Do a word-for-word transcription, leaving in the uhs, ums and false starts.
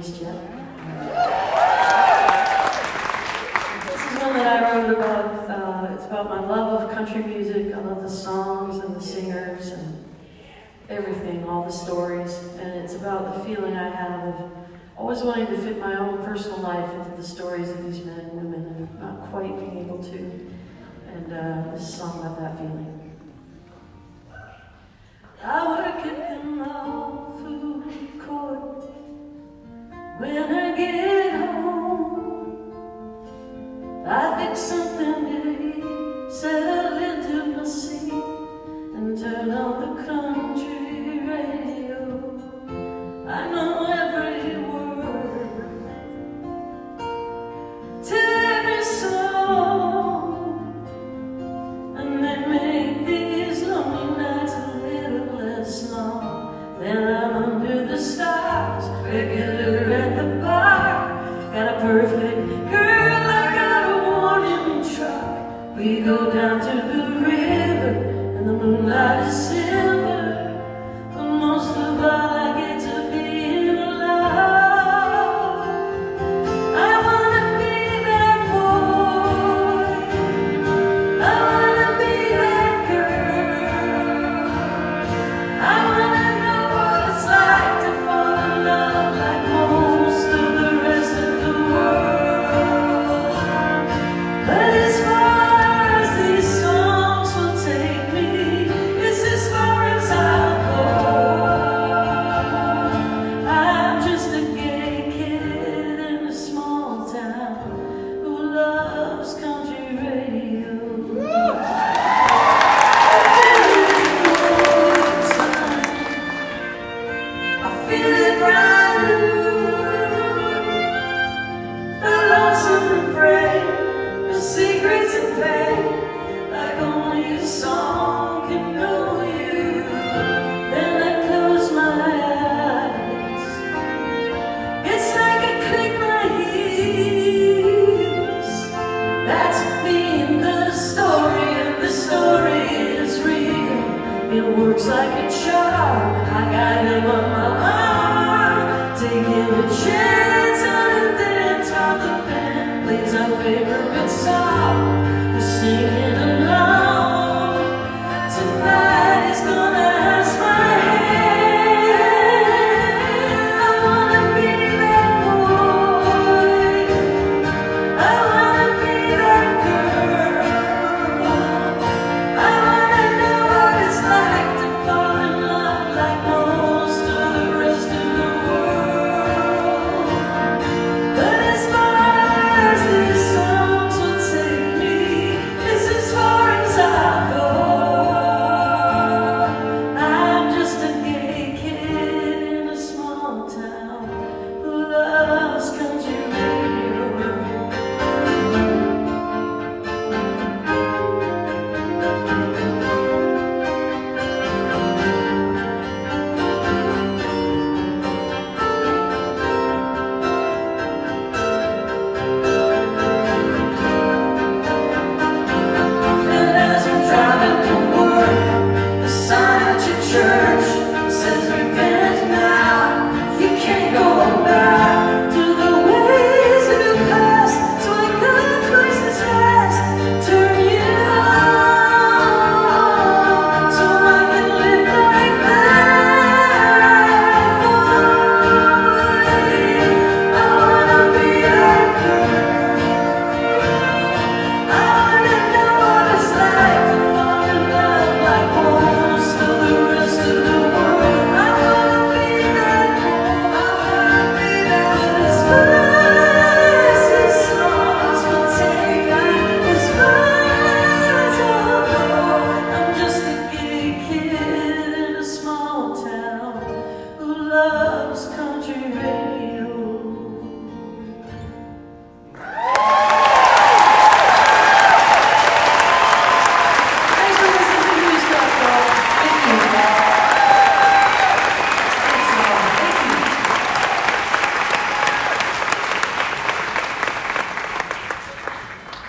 released yet. This is one that I wrote about. Uh, it's about my love of country music. I love the songs and the singers and everything, all the stories. And it's about the feeling I have of always wanting to fit my own personal life into the stories of these men and women and not quite being able to. And uh, this is a song about that feeling. I work at the mall food court. When I get home, I fix something to eat, settle into my seat, and turn on the country radio. I know every word to every song, and they make these lonely nights a little less long. Then I'm under the stars, regular at the bar, got a perfect girl, I got a warning truck. We go down to the river, and the moonlight is silver, but most of all I get to be in love. I wanna be that boy, I wanna be that girl, I wanna know what it's like to fall in love like most of the rest of the world. But as far as these songs will take me, it's as far as I'll go. I'm just a gay kid in a small town who loves country radio. I feel it brand new, the lonesome refrain, the secrets and pain, like only a song can know you. Then I close my eyes, it's like I click my heels. That's me in the story, and the story is real. It works like a charm, I got him on my arm, taking a chance on a dance while the band plays our favorite song.